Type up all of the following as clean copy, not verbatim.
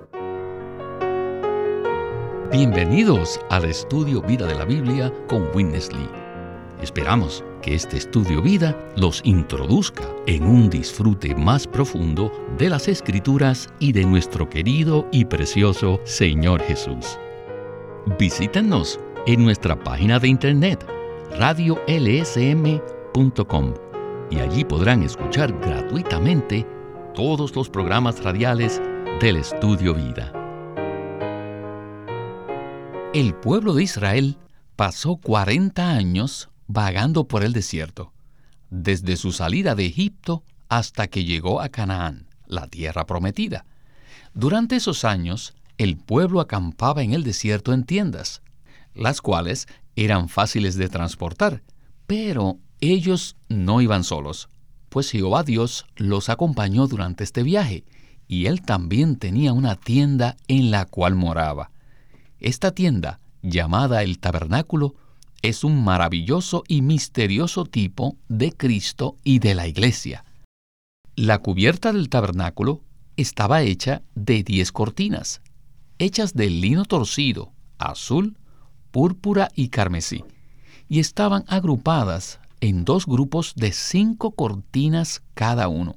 Bienvenidos al Estudio Vida de la Biblia con Witness Lee. Esperamos que este Estudio Vida los introduzca en un disfrute más profundo de las Escrituras y de nuestro querido y precioso Señor Jesús. Visítenos en nuestra página de internet radiolsm.com y allí podrán escuchar gratuitamente todos los programas radiales del Estudio Vida. El pueblo de Israel pasó 40 años vagando por el desierto, desde su salida de Egipto hasta que llegó a Canaán, la tierra prometida. Durante esos años, el pueblo acampaba en el desierto en tiendas, las cuales eran fáciles de transportar, pero ellos no iban solos, pues Jehová Dios los acompañó durante este viaje, y Él también tenía una tienda en la cual moraba. Esta tienda, llamada el tabernáculo, es un maravilloso y misterioso tipo de Cristo y de la Iglesia. La cubierta del tabernáculo estaba hecha de 10 cortinas, hechas de lino torcido, azul, púrpura y carmesí, y estaban agrupadas en 2 grupos de 5 cortinas cada uno.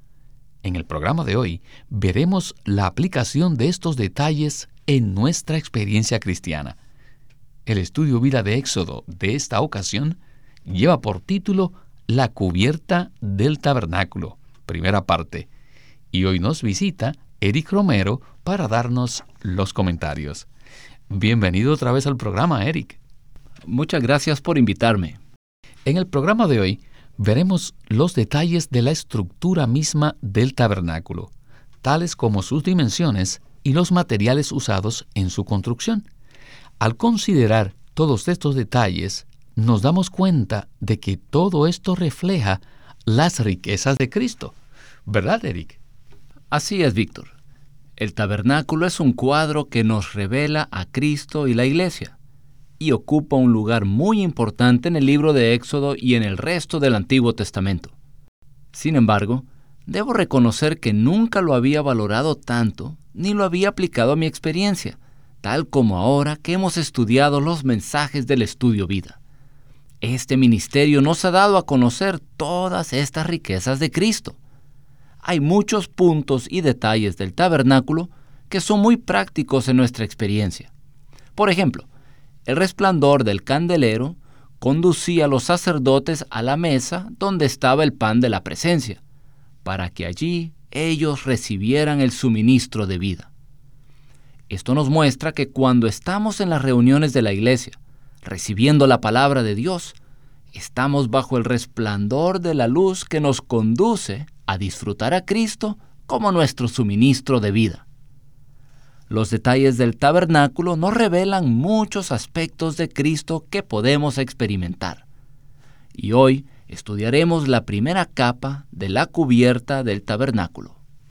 En el programa de hoy veremos la aplicación de estos detalles en nuestra experiencia cristiana. El Estudio Vida de Éxodo de esta ocasión lleva por título La cubierta del tabernáculo, primera parte, y hoy nos visita Eric Romero para darnos los comentarios. Bienvenido otra vez al programa, Eric. Muchas gracias por invitarme. En el programa de hoy veremos los detalles de la estructura misma del tabernáculo, tales como sus dimensiones y los materiales usados en su construcción. Al considerar todos estos detalles, nos damos cuenta de que todo esto refleja las riquezas de Cristo. ¿Verdad, Eric? Así es, Víctor. El tabernáculo es un cuadro que nos revela a Cristo y la Iglesia, y ocupa un lugar muy importante en el libro de Éxodo y en el resto del Antiguo Testamento. Sin embargo, debo reconocer que nunca lo había valorado tanto, ni lo había aplicado a mi experiencia, tal como ahora que hemos estudiado los mensajes del Estudio Vida. Este ministerio nos ha dado a conocer todas estas riquezas de Cristo. Hay muchos puntos y detalles del tabernáculo que son muy prácticos en nuestra experiencia. Por ejemplo, el resplandor del candelero conducía a los sacerdotes a la mesa donde estaba el pan de la presencia, para que allí ellos recibieran el suministro de vida. Esto nos muestra que cuando estamos en las reuniones de la iglesia, recibiendo la palabra de Dios, estamos bajo el resplandor de la luz que nos conduce a disfrutar a Cristo como nuestro suministro de vida. Los detalles del tabernáculo nos revelan muchos aspectos de Cristo que podemos experimentar. Y hoy estudiaremos la primera capa de la cubierta del tabernáculo.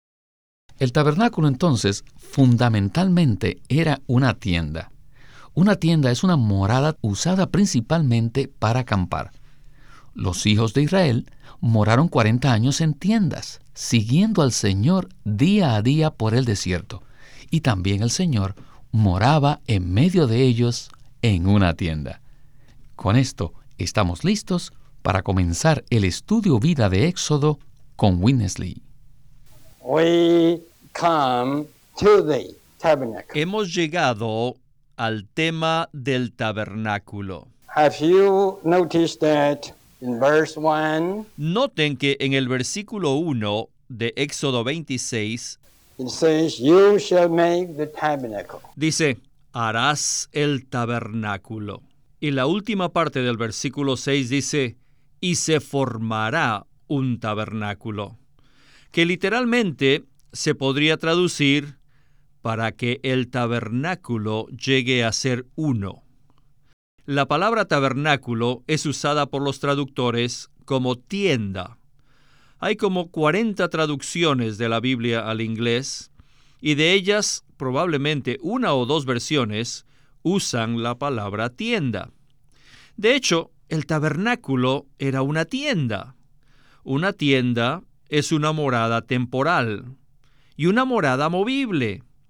El tabernáculo entonces fundamentalmente era una tienda. Una tienda es una morada usada principalmente para acampar. Los hijos de Israel moraron 40 años en tiendas, siguiendo al Señor día a día por el desierto. Y también el Señor moraba en medio de ellos en una tienda. Con esto estamos listos para comenzar el Estudio Vida de Éxodo con Witness Lee. Hemos llegado al tema del tabernáculo. Have you noticed that in verse 1? Noten que en el versículo 1 de Éxodo 26 It says, "You shall make the tabernacle." dice, harás el tabernáculo. Y la última parte del versículo 6 dice, y se formará un tabernáculo, que literalmente se podría traducir para que el tabernáculo llegue a ser uno. La palabra tabernáculo es usada por los traductores como tienda. Hay como 40 traducciones de la Biblia al inglés, y de ellas probablemente 1 o 2 versiones usan la palabra tienda. De hecho, el tabernáculo era una tienda. Una tienda es una morada temporal y una morada movible.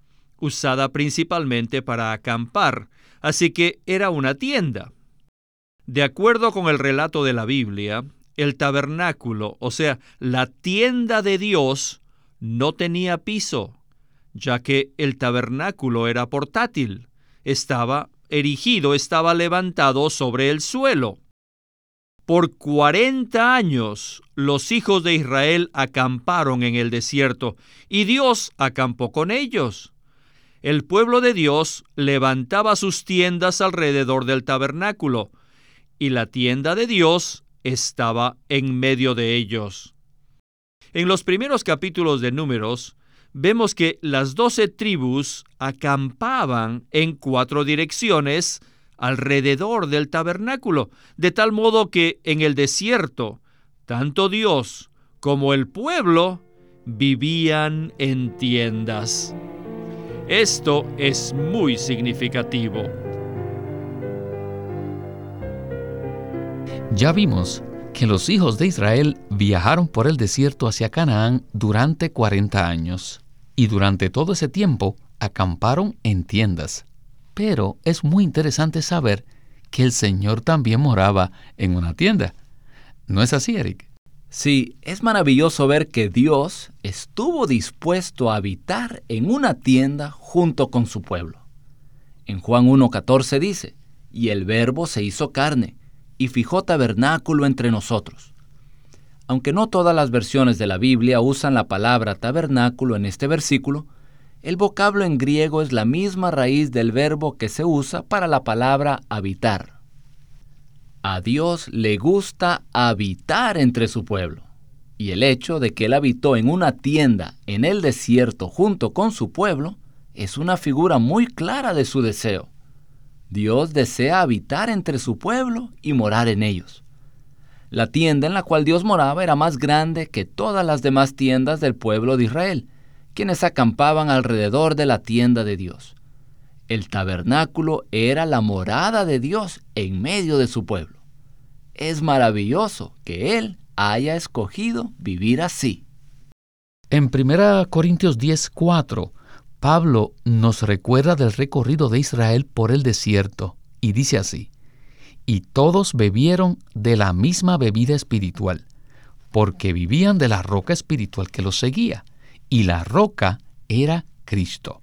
usada principalmente para acampar, así que era una tienda. De acuerdo con el relato de la Biblia, el tabernáculo, o sea, la tienda de Dios, no tenía piso, ya que el tabernáculo era portátil, estaba erigido, estaba levantado sobre el suelo. Por 40 años los hijos de Israel acamparon en el desierto y Dios acampó con ellos. El pueblo de Dios levantaba sus tiendas alrededor del tabernáculo y la tienda de Dios estaba en medio de ellos. En los primeros capítulos de Números, vemos que las 12 tribus acampaban en 4 direcciones alrededor del tabernáculo, de tal modo que en el desierto, tanto Dios como el pueblo vivían en tiendas. Esto es muy significativo. Ya vimos que los hijos de Israel viajaron por el desierto hacia Canaán durante 40 años, y durante todo ese tiempo acamparon en tiendas. Pero es muy interesante saber que el Señor también moraba en una tienda. ¿No es así, Eric? Sí, es maravilloso ver que Dios estuvo dispuesto a habitar en una tienda junto con su pueblo. En Juan 1:14 dice, «Y el Verbo se hizo carne, y fijó tabernáculo entre nosotros». Aunque no todas las versiones de la Biblia usan la palabra tabernáculo en este versículo, el vocablo en griego es la misma raíz del verbo que se usa para la palabra habitar. A Dios le gusta habitar entre su pueblo, y el hecho de que Él habitó en una tienda en el desierto junto con su pueblo es una figura muy clara de su deseo. Dios desea habitar entre su pueblo y morar en ellos. La tienda en la cual Dios moraba era más grande que todas las demás tiendas del pueblo de Israel, quienes acampaban alrededor de la tienda de Dios. El tabernáculo era la morada de Dios en medio de su pueblo. Es maravilloso que Él haya escogido vivir así. En 1 Corintios 10:4, Pablo nos recuerda del recorrido de Israel por el desierto y dice así: «Y todos bebieron de la misma bebida espiritual, porque vivían de la roca espiritual que los seguía, y la roca era Cristo».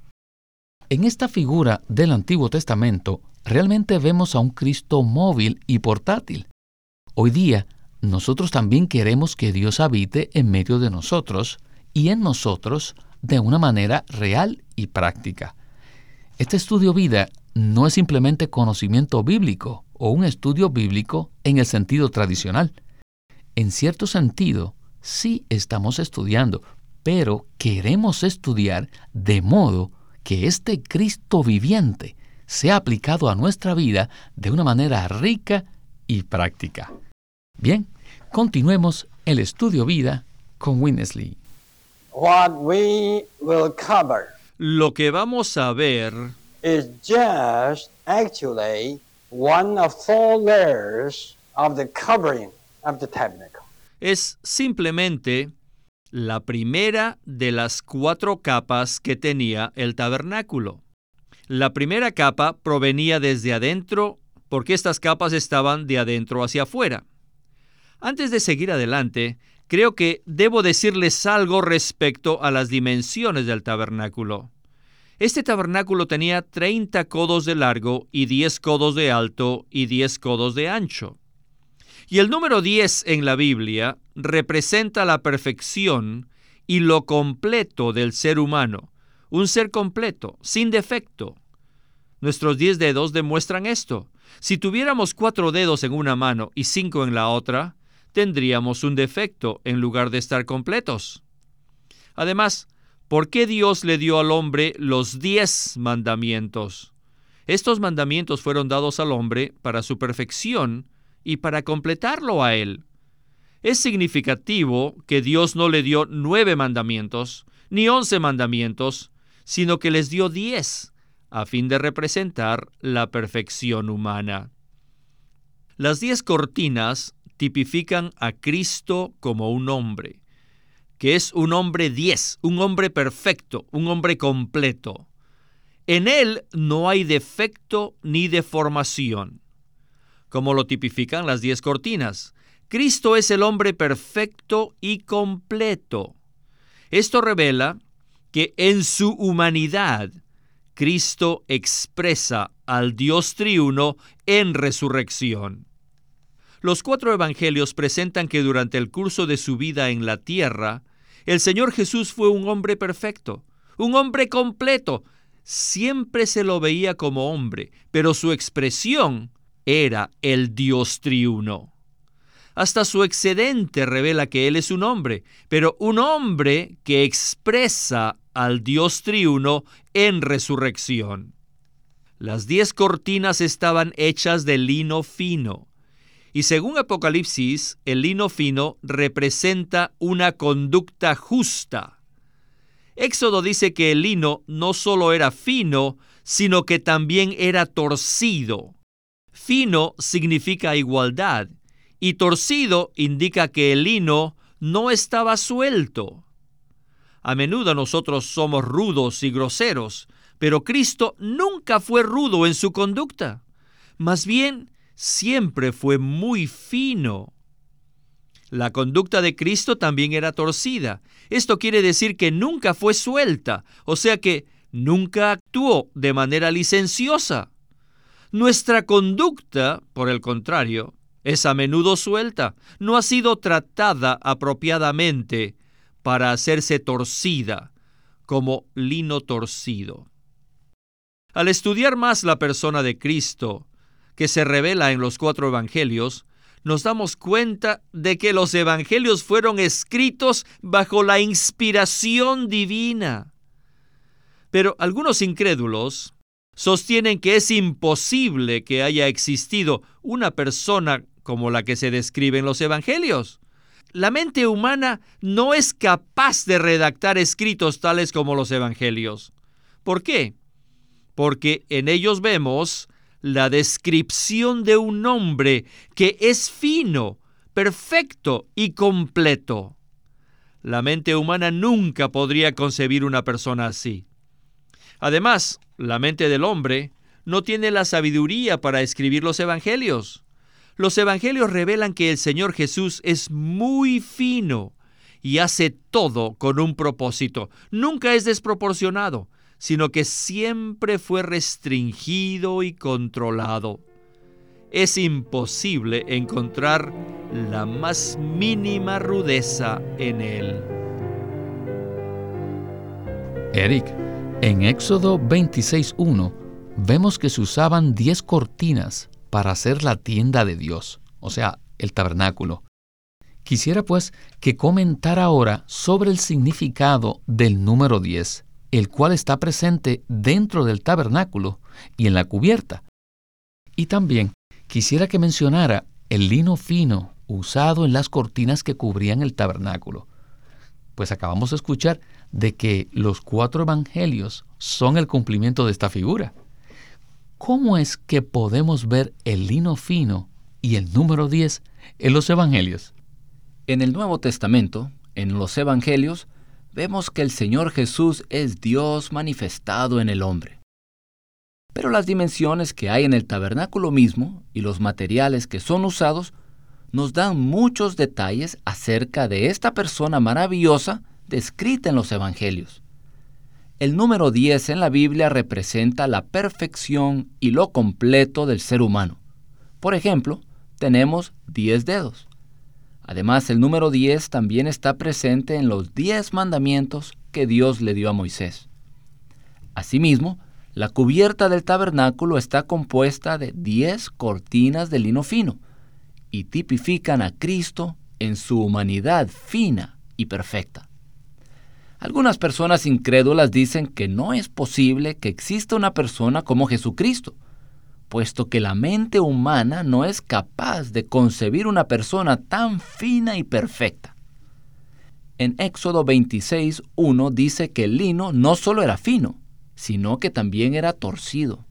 En esta figura del Antiguo Testamento, realmente vemos a un Cristo móvil y portátil. Hoy día, nosotros también queremos que Dios habite en medio de nosotros y en nosotros de una manera real y práctica. Este estudio vida no es simplemente conocimiento bíblico o un estudio bíblico en el sentido tradicional. En cierto sentido, sí estamos estudiando, pero queremos estudiar de modo que este Cristo viviente sea aplicado a nuestra vida de una manera rica y práctica. Bien, continuemos el estudio vida con Winnesley. What we will cover Lo que vamos a ver is just actually one of 4 layers of the covering of the tabernacle. es simplemente la primera de las 4 capas que tenía el tabernáculo. La primera capa provenía desde adentro, porque estas capas estaban de adentro hacia afuera. Antes de seguir adelante, creo que debo decirles algo respecto a las dimensiones del tabernáculo. Este tabernáculo tenía 30 codos de largo y 10 codos de alto y 10 codos de ancho. Y el número 10 en la Biblia representa la perfección y lo completo del ser humano, un ser completo, sin defecto. Nuestros 10 dedos demuestran esto. Si tuviéramos 4 dedos en una mano y 5 en la otra, tendríamos un defecto en lugar de estar completos. Además, ¿por qué Dios le dio al hombre los 10 mandamientos? Estos mandamientos fueron dados al hombre para su perfección y para completarlo a él. Es significativo que Dios no le dio 9 mandamientos, ni 11 mandamientos, sino que les dio 10, a fin de representar la perfección humana. Las 10 cortinas tipifican a Cristo como un hombre, que es un hombre 10, un hombre perfecto, un hombre completo. En Él no hay defecto ni deformación, como lo tipifican las 10 cortinas. Cristo es el hombre perfecto y completo. Esto revela que en su humanidad, Cristo expresa al Dios triuno en resurrección. Los 4 evangelios presentan que durante el curso de su vida en la tierra, el Señor Jesús fue un hombre perfecto, un hombre completo. Siempre se lo veía como hombre, pero su expresión era el Dios triuno. Hasta su excedente revela que Él es un hombre, pero un hombre que expresa al Dios triuno en resurrección. Las 10 cortinas estaban hechas de lino fino, y según Apocalipsis, el lino fino representa una conducta justa. Éxodo dice que el lino no solo era fino, sino que también era torcido. Fino significa igualdad, y torcido indica que el lino no estaba suelto. A menudo nosotros somos rudos y groseros, pero Cristo nunca fue rudo en su conducta. Más bien, siempre fue muy fino. La conducta de Cristo también era torcida. Esto quiere decir que nunca fue suelta, o sea que nunca actuó de manera licenciosa. Nuestra conducta, por el contrario, es a menudo suelta. No ha sido tratada apropiadamente para hacerse torcida, como lino torcido. Al estudiar más la persona de Cristo, que se revela en los 4 evangelios, nos damos cuenta de que los evangelios fueron escritos bajo la inspiración divina. Pero algunos incrédulos sostienen que es imposible que haya existido una persona como la que se describe en los evangelios. La mente humana no es capaz de redactar escritos tales como los evangelios. ¿Por qué? Porque en ellos vemos la descripción de un hombre que es fino, perfecto y completo. La mente humana nunca podría concebir una persona así. Además, la mente del hombre no tiene la sabiduría para escribir los evangelios. Los evangelios revelan que el Señor Jesús es muy fino y hace todo con un propósito. Nunca es desproporcionado, sino que siempre fue restringido y controlado. Es imposible encontrar la más mínima rudeza en él. Eric, en Éxodo 26:1 vemos que se usaban 10 cortinas para hacer la tienda de Dios, o sea, el tabernáculo. Quisiera pues que comentara ahora sobre el significado del número 10, el cual está presente dentro del tabernáculo y en la cubierta. Y también quisiera que mencionara el lino fino usado en las cortinas que cubrían el tabernáculo. Pues acabamos de escuchar de que los 4 evangelios son el cumplimiento de esta figura. ¿Cómo es que podemos ver el lino fino y el número 10 en los evangelios? En el Nuevo Testamento, en los evangelios, vemos que el Señor Jesús es Dios manifestado en el hombre. Pero las dimensiones que hay en el tabernáculo mismo y los materiales que son usados nos dan muchos detalles acerca de esta persona maravillosa descrita en los evangelios. El número 10 en la Biblia representa la perfección y lo completo del ser humano. Por ejemplo, tenemos 10 dedos. Además, el número 10 también está presente en los 10 mandamientos que Dios le dio a Moisés. Asimismo, la cubierta del tabernáculo está compuesta de 10 cortinas de lino fino y tipifican a Cristo en su humanidad fina y perfecta. Algunas personas incrédulas dicen que no es posible que exista una persona como Jesucristo, puesto que la mente humana no es capaz de concebir una persona tan fina y perfecta. En Éxodo 26:1 dice que el lino no solo era fino, sino que también era torcido.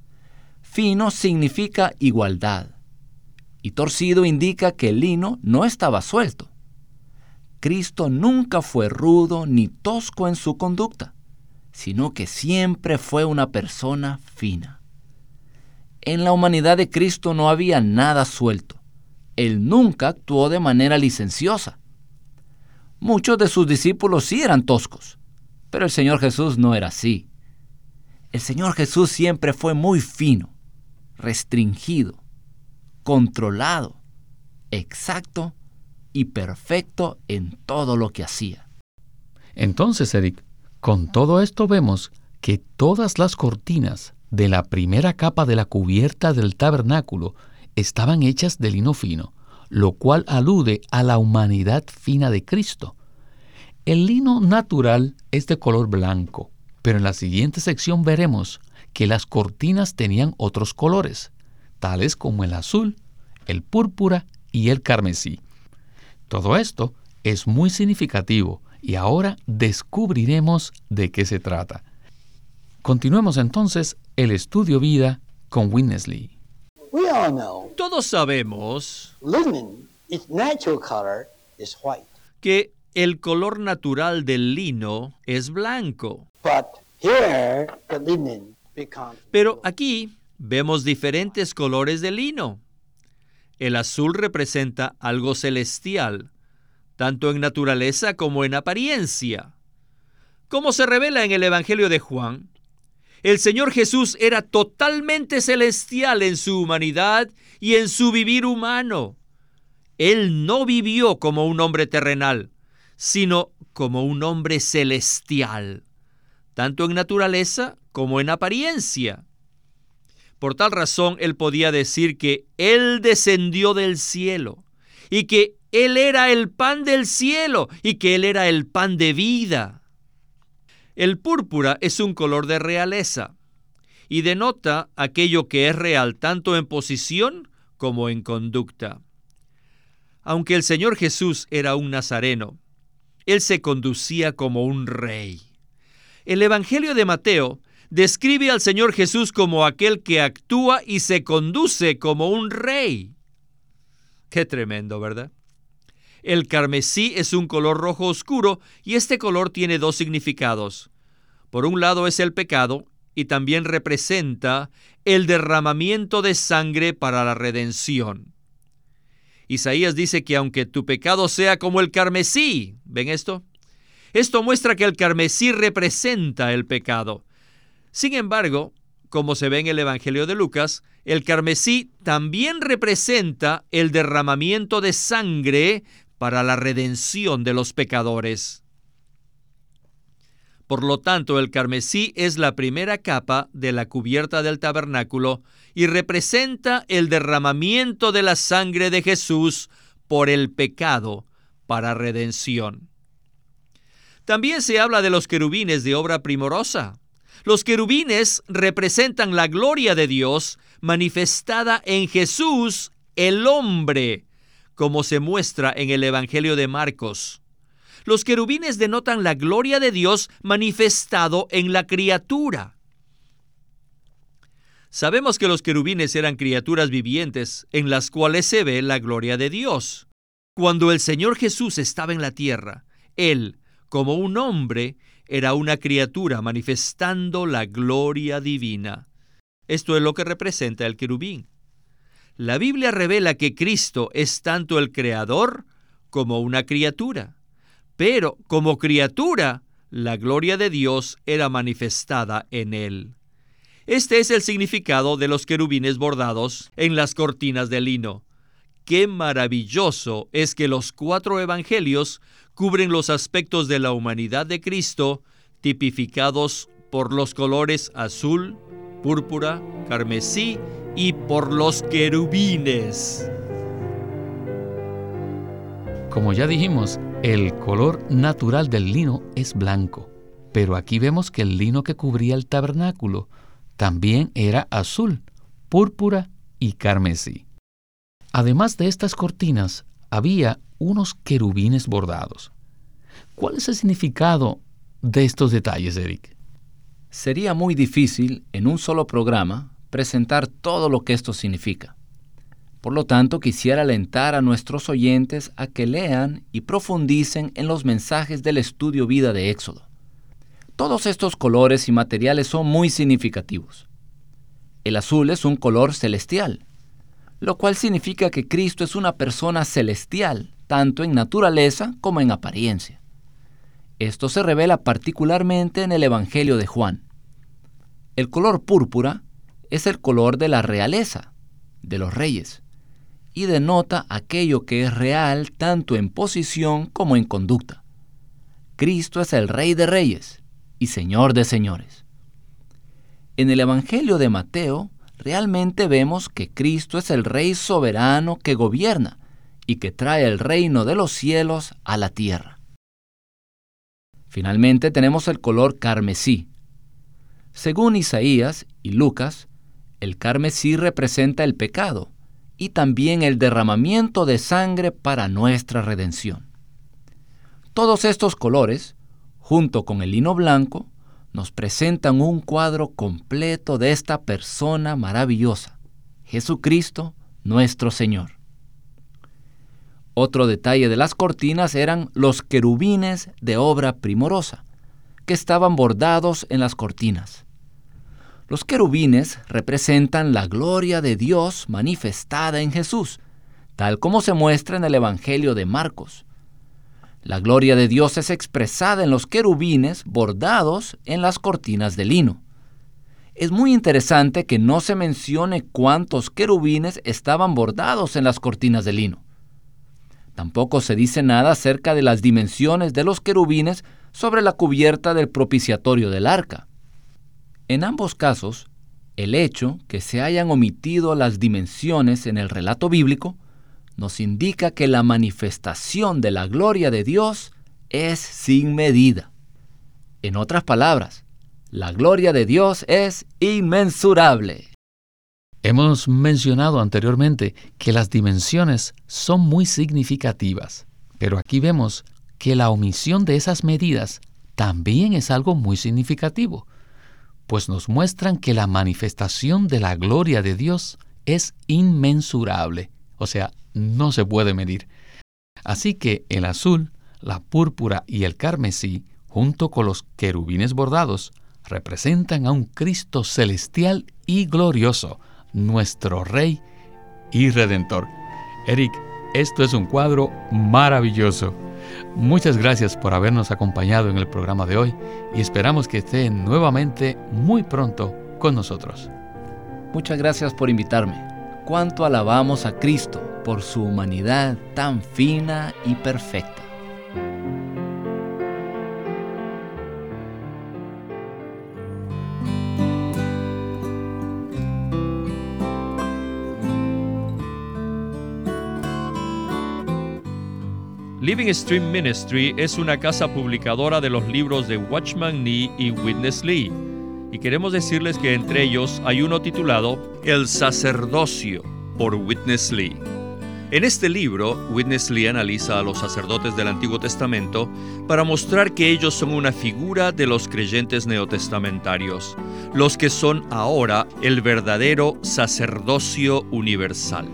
Fino significa igualdad, y torcido indica que el lino no estaba suelto. Cristo nunca fue rudo ni tosco en su conducta. sino que siempre fue una persona fina. En la humanidad de Cristo no había nada suelto. Él nunca actuó de manera licenciosa. Muchos de sus discípulos sí eran toscos, pero el Señor Jesús no era así. El Señor Jesús siempre fue muy fino, restringido, controlado, exacto y perfecto en todo lo que hacía. Entonces, Eric, con todo esto vemos que todas las cortinas de la primera capa de la cubierta del tabernáculo estaban hechas de lino fino, lo cual alude a la humanidad fina de Cristo. El lino natural es de color blanco, pero en la siguiente sección veremos que las cortinas tenían otros colores, tales como el azul, el púrpura y el carmesí. Todo esto es muy significativo y ahora descubriremos de qué se trata. Continuemos entonces el estudio vida con Witness Lee. We all know Todos sabemos linen, its natural color is white. que el color natural del lino es blanco. But here the linen becomes Pero aquí vemos diferentes colores de lino. El azul representa algo celestial, tanto en naturaleza como en apariencia. Como se revela en el Evangelio de Juan, el Señor Jesús era totalmente celestial en su humanidad y en su vivir humano. Él no vivió como un hombre terrenal, sino como un hombre celestial, tanto en naturaleza como en apariencia. Por tal razón, él podía decir que Él descendió del cielo y que Él era el pan del cielo y que Él era el pan de vida. El púrpura es un color de realeza y denota aquello que es real tanto en posición como en conducta. Aunque el Señor Jesús era un nazareno, Él se conducía como un rey. El Evangelio de Mateo describe al Señor Jesús como aquel que actúa y se conduce como un rey. Qué tremendo, ¿verdad? El carmesí es un color rojo oscuro y este color tiene dos significados. Por un lado es el pecado y también representa el derramamiento de sangre para la redención. Isaías dice que aunque tu pecado sea como el carmesí, ¿ven esto? Esto muestra que el carmesí representa el pecado. Sin embargo, como se ve en el Evangelio de Lucas, el carmesí también representa el derramamiento de sangre para la redención de los pecadores. Por lo tanto, el carmesí es la primera capa de la cubierta del tabernáculo y representa el derramamiento de la sangre de Jesús por el pecado para redención. También se habla de los querubines de obra primorosa. Los querubines representan la gloria de Dios manifestada en Jesús, el hombre, como se muestra en el Evangelio de Marcos. Los querubines denotan la gloria de Dios manifestado en la criatura. Sabemos que los querubines eran criaturas vivientes en las cuales se ve la gloria de Dios. Cuando el Señor Jesús estaba en la tierra, Él, como un hombre, era una criatura manifestando la gloria divina. Esto es lo que representa el querubín. La Biblia revela que Cristo es tanto el creador como una criatura. Pero como criatura, la gloria de Dios era manifestada en Él. Este es el significado de los querubines bordados en las cortinas de lino. ¡Qué maravilloso es que los 4 evangelios cubren los aspectos de la humanidad de Cristo, tipificados por los colores azul, púrpura, carmesí y por los querubines! Como ya dijimos, el color natural del lino es blanco, pero aquí vemos que el lino que cubría el tabernáculo también era azul, púrpura y carmesí. Además de estas cortinas, había unos querubines bordados. ¿Cuál es el significado de estos detalles, Eric? Sería muy difícil, en un solo programa, presentar todo lo que esto significa. Por lo tanto, quisiera alentar a nuestros oyentes a que lean y profundicen en los mensajes del estudio vida de Éxodo. Todos estos colores y materiales son muy significativos. El azul es un color celestial, lo cual significa que Cristo es una persona celestial, tanto en naturaleza como en apariencia. Esto se revela particularmente en el Evangelio de Juan. El color púrpura es el color de la realeza, de los reyes, y denota aquello que es real tanto en posición como en conducta. Cristo es el Rey de Reyes y Señor de Señores. En el Evangelio de Mateo, realmente vemos que Cristo es el Rey soberano que gobierna y que trae el reino de los cielos a la tierra. Finalmente tenemos el color carmesí. Según Isaías y Lucas, el carmesí representa el pecado y también el derramamiento de sangre para nuestra redención. Todos estos colores, junto con el lino blanco, nos presentan un cuadro completo de esta persona maravillosa, Jesucristo, nuestro Señor. Otro detalle de las cortinas eran los querubines de obra primorosa, que estaban bordados en las cortinas. Los querubines representan la gloria de Dios manifestada en Jesús, tal como se muestra en el Evangelio de Marcos. La gloria de Dios es expresada en los querubines bordados en las cortinas de lino. Es muy interesante que no se mencione cuántos querubines estaban bordados en las cortinas de lino. Tampoco se dice nada acerca de las dimensiones de los querubines sobre la cubierta del propiciatorio del arca. En ambos casos, el hecho que se hayan omitido las dimensiones en el relato bíblico nos indica que la manifestación de la gloria de Dios es sin medida. En otras palabras, la gloria de Dios es inmensurable. Hemos mencionado anteriormente que las dimensiones son muy significativas, pero aquí vemos que la omisión de esas medidas también es algo muy significativo, pues nos muestran que la manifestación de la gloria de Dios es inmensurable, o sea, no se puede medir. Así que el azul, la púrpura y el carmesí, junto con los querubines bordados, representan a un Cristo celestial y glorioso, nuestro Rey y Redentor. Eric, esto es un cuadro maravilloso. Muchas gracias por habernos acompañado en el programa de hoy y esperamos que esté nuevamente muy pronto con nosotros. Muchas gracias por invitarme. Cuánto alabamos a Cristo por su humanidad tan fina y perfecta. Living Stream Ministry es una casa publicadora de los libros de Watchman Nee y Witness Lee. Y queremos decirles que entre ellos hay uno titulado El sacerdocio, por Witness Lee. En este libro, Witness Lee analiza a los sacerdotes del Antiguo Testamento para mostrar que ellos son una figura de los creyentes neotestamentarios, los que son ahora el verdadero sacerdocio universal.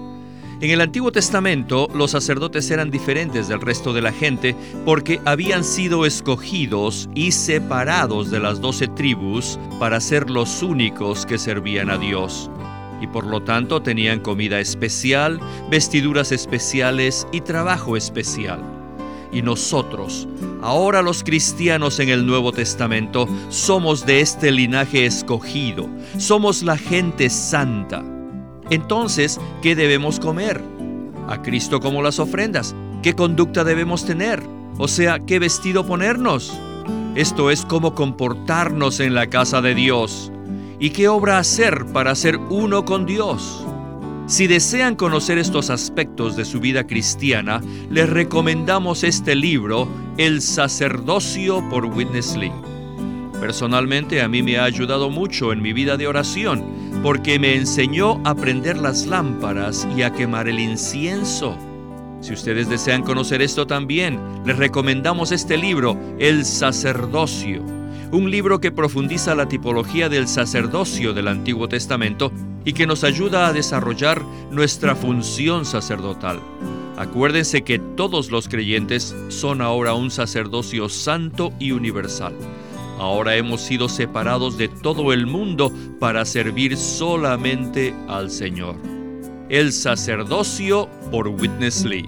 En el Antiguo Testamento, los sacerdotes eran diferentes del resto de la gente porque habían sido escogidos y separados de las 12 tribus para ser los únicos que servían a Dios. Y por lo tanto tenían comida especial, vestiduras especiales y trabajo especial. Y nosotros, ahora los cristianos en el Nuevo Testamento, somos de este linaje escogido, somos la gente santa. Entonces, ¿qué debemos comer? A Cristo como las ofrendas. ¿Qué conducta debemos tener? O sea, ¿qué vestido ponernos? Esto es cómo comportarnos en la casa de Dios. ¿Y qué obra hacer para ser uno con Dios? Si desean conocer estos aspectos de su vida cristiana, les recomendamos este libro, El sacerdocio, por Witness Lee. Personalmente, a mí me ha ayudado mucho en mi vida de oración, porque me enseñó a prender las lámparas y a quemar el incienso. Si ustedes desean conocer esto también, les recomendamos este libro, El sacerdocio, un libro que profundiza la tipología del sacerdocio del Antiguo Testamento y que nos ayuda a desarrollar nuestra función sacerdotal. Acuérdense que todos los creyentes son ahora un sacerdocio santo y universal. Ahora hemos sido separados de todo el mundo para servir solamente al Señor. El sacerdocio por Witness Lee.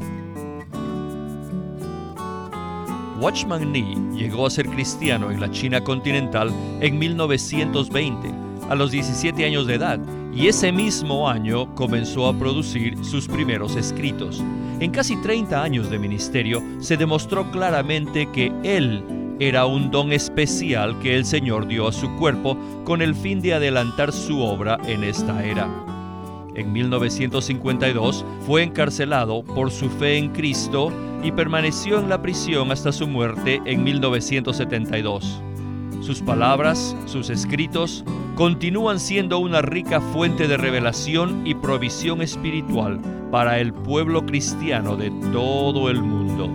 Watchman Nee llegó a ser cristiano en la China continental en 1920, a los 17 años de edad, y ese mismo año comenzó a producir sus primeros escritos. En casi 30 años de ministerio se demostró claramente que él era un don especial que el Señor dio a su cuerpo con el fin de adelantar su obra en esta era. En 1952 fue encarcelado por su fe en Cristo y permaneció en la prisión hasta su muerte en 1972. Sus palabras, sus escritos, continúan siendo una rica fuente de revelación y provisión espiritual para el pueblo cristiano de todo el mundo.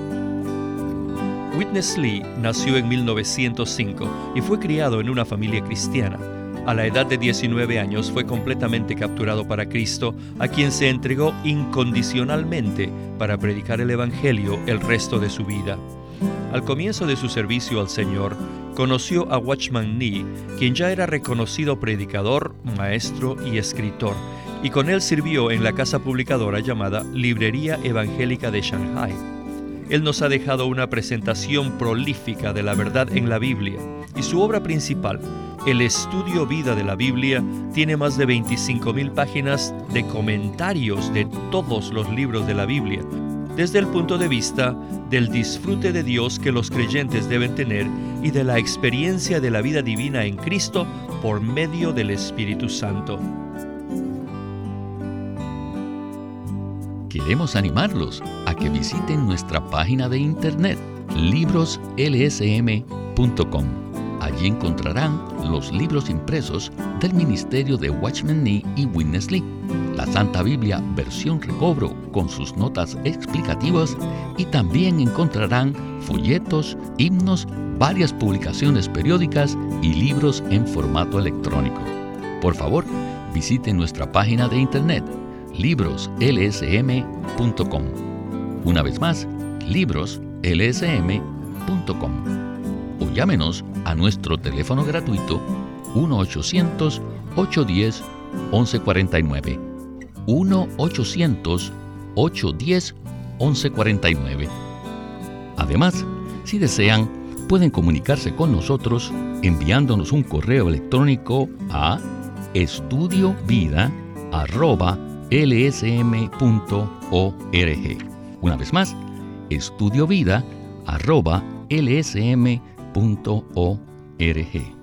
Witness Lee nació en 1905 y fue criado en una familia cristiana. A la edad de 19 años fue completamente capturado para Cristo, a quien se entregó incondicionalmente para predicar el Evangelio el resto de su vida. Al comienzo de su servicio al Señor, conoció a Watchman Nee, quien ya era reconocido predicador, maestro y escritor, y con él sirvió en la casa publicadora llamada Librería Evangélica de Shanghai. Él nos ha dejado una presentación prolífica de la verdad en la Biblia, y su obra principal, El Estudio Vida de la Biblia, tiene más de 25,000 páginas de comentarios de todos los libros de la Biblia, desde el punto de vista del disfrute de Dios que los creyentes deben tener y de la experiencia de la vida divina en Cristo por medio del Espíritu Santo. Queremos animarlos a que visiten nuestra página de internet, libroslsm.com. Allí encontrarán los libros impresos del ministerio de Watchman Nee y Witness Lee, la Santa Biblia versión recobro con sus notas explicativas, y también encontrarán folletos, himnos, varias publicaciones periódicas y libros en formato electrónico. Por favor, visiten nuestra página de internet, libroslsm.com. Una vez más, libroslsm.com. O llámenos a nuestro teléfono gratuito 1-800-810-1149. 1-800-810-1149. Además, si desean, pueden comunicarse con nosotros enviándonos un correo electrónico a estudiovida@lsm.org. Una vez más, estudiovida@lsm.org.